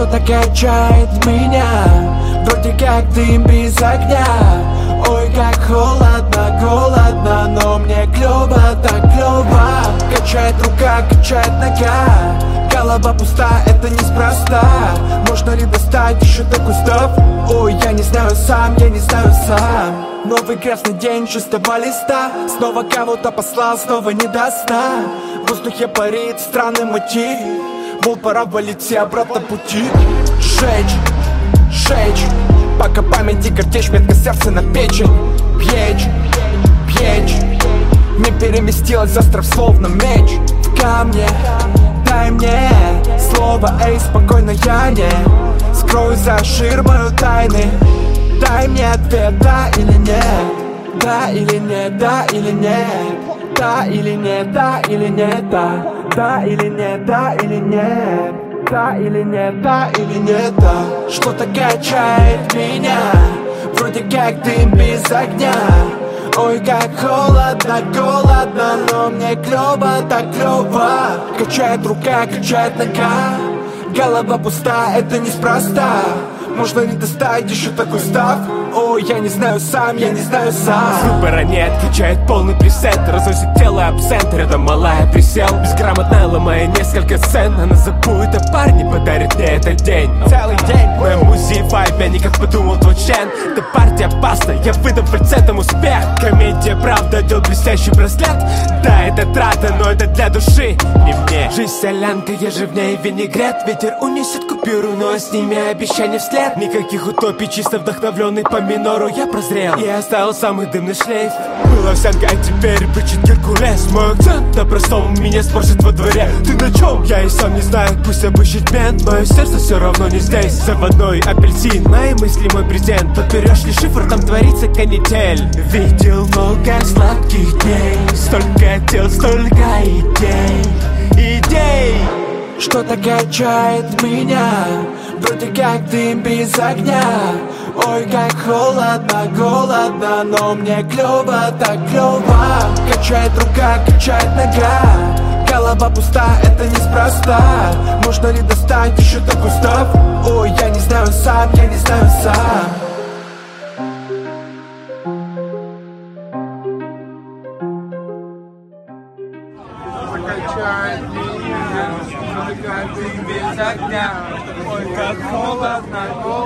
Что-то качает меня, вроде как дым без огня. Ой, как холодно, голодно, но мне клёво, так клёво. Качает рука, качает нога, голова пуста, это неспроста. Можно ли достать еще такой став? Ой, я не знаю сам, я не знаю сам. Новый красный день чистого листа, снова кого-то послал, снова не до сна. В воздухе парит странный мотив, мол, пора валить все обратно пути. Жечь, жечь, пока памяти картечь, метка сердца на печень. Печь, печь, не переместилась остров словно меч. В камне, дай мне слово, эй, спокойно я не скрою за ширмою тайны. Дай мне ответ, да или нет, да или нет, да или нет, да или нет, да или нет, да, да или нет, да или нет, да или нет, да или нет, да. Что-то качает меня, вроде как дым без огня. Ой, как холодно, голодно, но мне клёво, так клёво. Качает рука, качает нога, голова пуста, это неспроста. Можно ли достать еще такой став? Ой, я не знаю сам, я не знаю сам. Выбора нет, качает полный пресет, разносит тело абсент, рядом малая присел. Безграмотно ломая несколько сцен, она забудет о парне, подарит мне этот день. Целый день в моем музее вайб, я никак подумал тот чен. Эта партия опасна, я выдам фальцетом успех. Комедия, правда, дел блестящий браслет. Да, это трата, но это для души, не мне. Жизнь солянка, я же в ней винегрет. Ветер унесет купюру, но с ними обещания вслед. Никаких утопий, чисто вдохновленный по минору я прозрел и оставил самый дымный шлейф. Была овсянка, а теперь бычит Геркулес. Мой акцент на простом меня спросят во дворе: ты на чем? Я и сам не знаю, пусть обыщет мент. Мое сердце все равно не здесь. Заводной апельсин, мои мысли мой презент. Подберешь ли шифр, там творится канитель. Видел много сладких дней, столько дел, столько идей, идей. Что-то качает меня, вроде как дым без огня. Ой, как холодно, голодно, но мне клёво, так клёво. Качает рука, качает нога, голова пуста, это неспроста. Можно ли достать еще такой став? Ой, я не знаю сам, я не знаю сам. Качает меня, как дым без огня. Ой, как холодно,